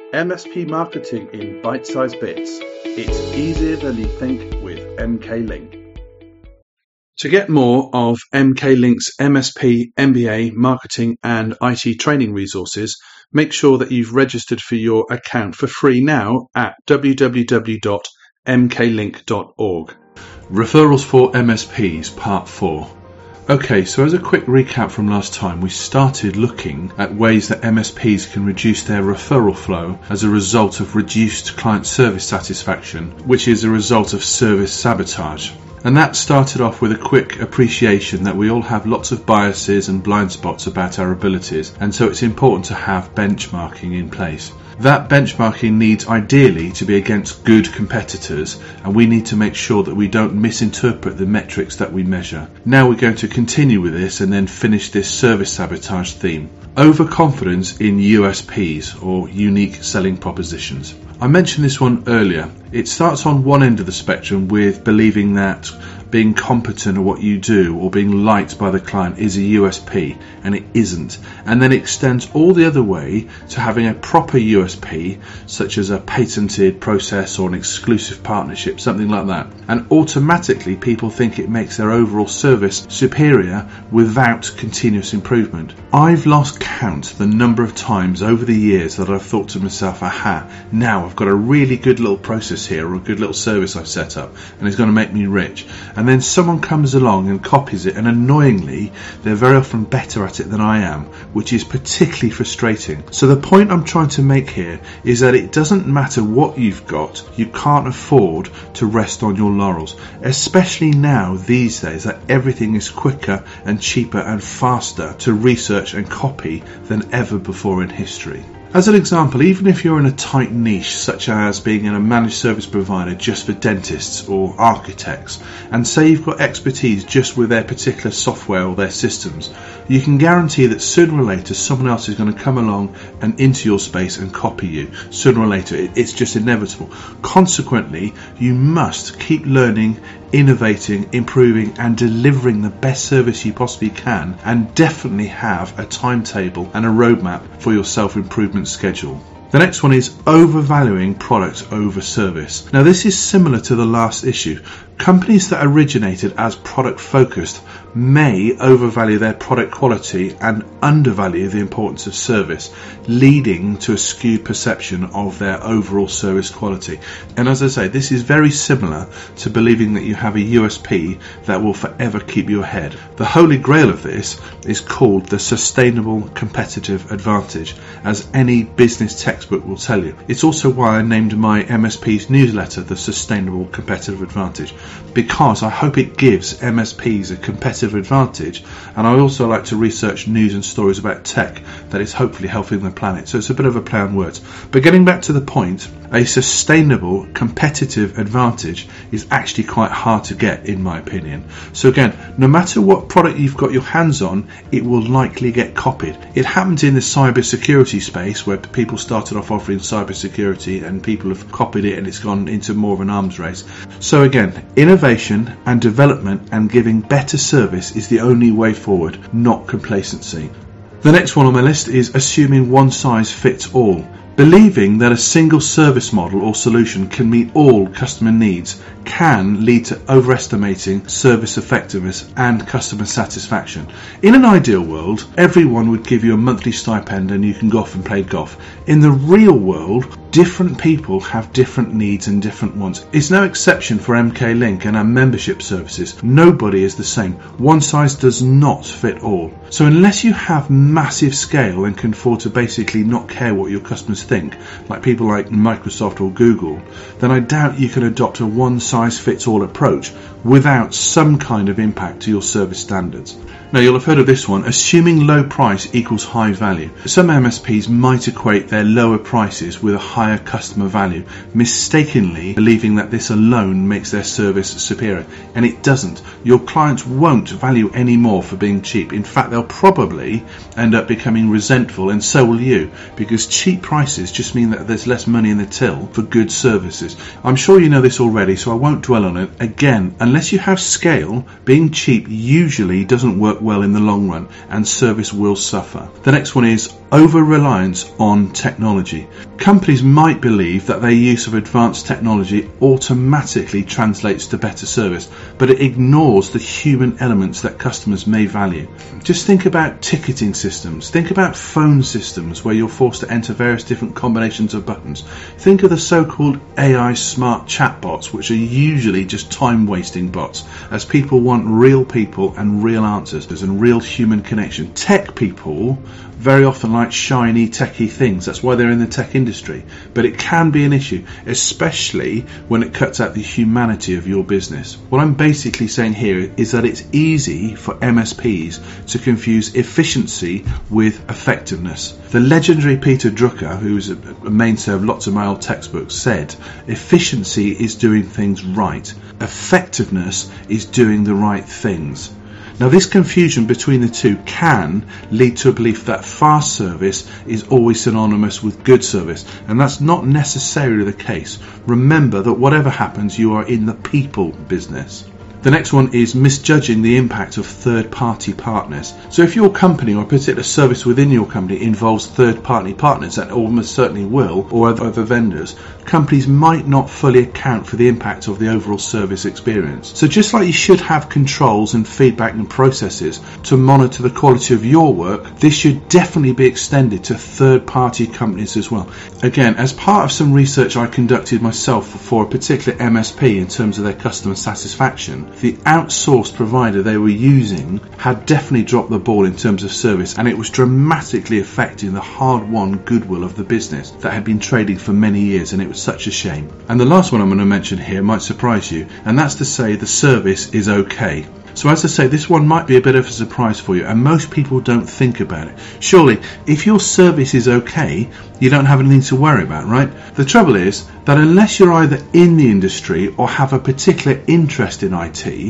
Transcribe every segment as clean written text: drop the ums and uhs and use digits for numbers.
MSP marketing in bite-sized bits. It's easier than you think with MK Link. To get more of MK Link's MSP, MBA, marketing and IT training resources, make sure that you've registered for your account for free now at www.mklink.org. Referrals for MSPs, Part 4. Okay, so as a quick recap from last time, we started looking at ways that MSPs can reduce their referral flow as a result of reduced client service satisfaction, which is a result of service sabotage. And that started off with a quick appreciation that we all have lots of biases and blind spots about our abilities, and so it's important to have benchmarking in place. That benchmarking needs ideally to be against good competitors, and we need to make sure that we don't misinterpret the metrics that we measure. Now we're going to continue with this and then finish this service sabotage theme. Overconfidence in USPs, or unique selling propositions. I mentioned this one earlier. It starts on one end of the spectrum with believing that being competent at what you do or being liked by the client is a USP, and it isn't. And then it extends all the other way to having a proper USP, such as a patented process or an exclusive partnership, something like that. And automatically people think it makes their overall service superior without continuous improvement. I've lost count the number of times over the years that I've thought to myself, aha, now I've got a really good little process here, or a good little service I've set up, and it's going to make me rich. And then someone comes along and copies it, and annoyingly they're very often better at it than I am, which is particularly frustrating. So the point I'm trying to make here is that it doesn't matter what you've got, you can't afford to rest on your laurels, especially now these days that everything is quicker and cheaper and faster to research and copy than ever before in history. As an example, even if you're in a tight niche, such as being in a managed service provider just for dentists or architects, and say you've got expertise just with their particular software or their systems, you can guarantee that sooner or later someone else is going to come along and into your space and copy you. Sooner or later, it's just inevitable. Consequently, you must keep learning, innovating, improving and delivering the best service you possibly can, and definitely have a timetable and a roadmap for your self-improvement schedule. The next one is overvaluing product over service. Now this is similar to the last issue. Companies that originated as product focused may overvalue their product quality and undervalue the importance of service, leading to a skewed perception of their overall service quality. And as I say, this is very similar to believing that you have a USP that will forever keep you ahead. The holy grail of this is called the sustainable competitive advantage, as any business textbook will tell you. It's also why I named my MSP's newsletter the Sustainable Competitive Advantage, because I hope it gives MSPs a competitive advantage, and I also like to research news and stories about tech that is hopefully helping the planet. So it's a bit of a play on words. But getting back to the point, a sustainable competitive advantage is actually quite hard to get, in my opinion. So again, no matter what product you've got your hands on, it will likely get copied. It happened in the cybersecurity space, where people started off offering cybersecurity and people have copied it, and it's gone into more of an arms race. So again, innovation and development and giving better service is the only way forward, not complacency. The next one on my list is assuming one size fits all. Believing that a single service model or solution can meet all customer needs can lead to overestimating service effectiveness and customer satisfaction. In an ideal world, everyone would give you a monthly stipend and you can go off and play golf. In the real world, different people have different needs and different wants. It's no exception for MK Link and our membership services. Nobody is the same. One size does not fit all. So unless you have massive scale and can afford to basically not care what your customers think, like people like Microsoft or Google, then I doubt you can adopt a one-size-fits-all approach without some kind of impact to your service standards. Now, you'll have heard of this one, assuming low price equals high value. Some MSPs might equate their lower prices with a higher customer value, mistakenly believing that this alone makes their service superior. And it doesn't. Your clients won't value any more for being cheap. In fact, they'll probably end up becoming resentful, and so will you, because cheap prices just mean that there's less money in the till for good services. I'm sure you know this already, so I won't dwell on it. Again, unless you have scale, being cheap usually doesn't work well in the long run, and service will suffer. The next one is over-reliance on technology. Companies might believe that their use of advanced technology automatically translates to better service, but it ignores the human elements that customers may value. Just think about ticketing systems. Think about phone systems where you're forced to enter various different combinations of buttons. Think of the so-called AI smart chatbots, which are usually just time-wasting bots, as people want real people and real answers and real human connection. Tech people very often like shiny techie things. That's why they're in the tech industry. But it can be an issue, especially when it cuts out the humanity of your business. What I'm basically saying here is that it's easy for MSPs to confuse efficiency with effectiveness. The legendary Peter Drucker, who is a mainstay of lots of my old textbooks, said efficiency is doing things right. Effectiveness is doing the right things. Now, this confusion between the two can lead to a belief that fast service is always synonymous with good service, and that's not necessarily the case. Remember that whatever happens, you are in the people business. The next one is misjudging the impact of third-party partners. So if your company or a particular service within your company involves third-party partners, and almost certainly will, or other vendors, companies might not fully account for the impact of the overall service experience. So just like you should have controls and feedback and processes to monitor the quality of your work, this should definitely be extended to third-party companies as well. Again, as part of some research I conducted myself for a particular MSP in terms of their customer satisfaction, the outsourced provider they were using had definitely dropped the ball in terms of service, and it was dramatically affecting the hard-won goodwill of the business that had been trading for many years, and it was such a shame. And the last one I'm going to mention here might surprise you, and that's to say the service is okay. So as I say, this one might be a bit of a surprise for you, and most people don't think about it. Surely, if your service is okay, you don't have anything to worry about, right? The trouble is that unless you're either in the industry or have a particular interest in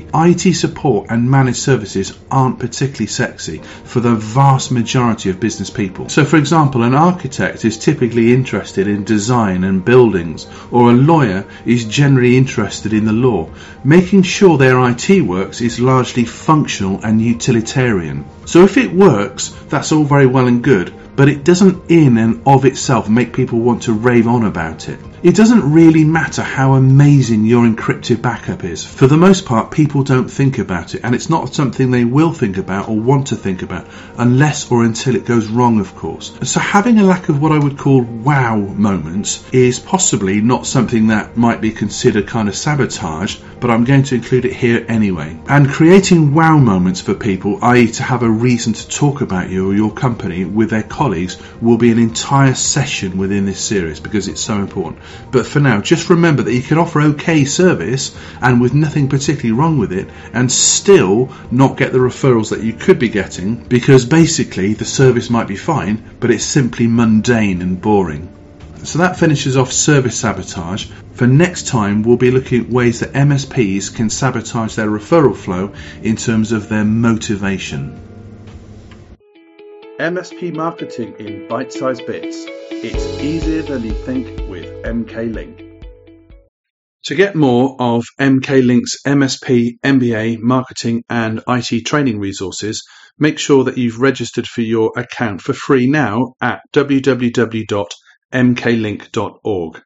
IT support and managed services aren't particularly sexy for the vast majority of business people. So for example, an architect is typically interested in design and buildings, or a lawyer is generally interested in the law. Making sure their IT works is largely functional and utilitarian. So if it works, that's all very well and good, but it doesn't in and of itself make people want to rave on about it. It doesn't really matter how amazing your encrypted backup is. For the most part, people don't think about it, and it's not something they will think about or want to think about unless or until it goes wrong, of course. So having a lack of what I would call wow moments is possibly not something that might be considered kind of sabotage, but I'm going to include it here anyway. And creating wow moments for people, i.e. to have a reason to talk about you or your company with their colleagues, will be an entire session within this series because it's so important. But for now, just remember that you can offer okay service and with nothing particularly wrong with it and still not get the referrals that you could be getting, because basically the service might be fine, but it's simply mundane and boring. So that finishes off service sabotage. For next time, we'll be looking at ways that MSPs can sabotage their referral flow in terms of their motivation. MSP marketing in bite-sized bits. It's easier than you think with MK Link. To get more of MK Link's MSP, MBA, marketing and IT training resources, make sure that you've registered for your account for free now at www.mklink.org.